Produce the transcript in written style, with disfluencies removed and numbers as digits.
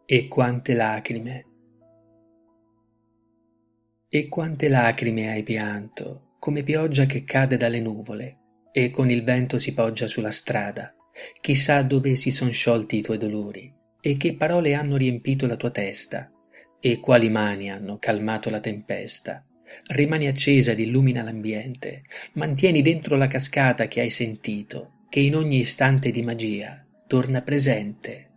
E quante lacrime. E quante lacrime hai pianto, come pioggia che cade dalle nuvole, e con il vento si poggia sulla strada. Chissà dove si son sciolti i tuoi dolori, e che parole hanno riempito la tua testa, e quali mani hanno calmato la tempesta. Rimani accesa ed illumina l'ambiente, mantieni dentro la cascata che hai sentito, che in ogni istante di magia torna presente.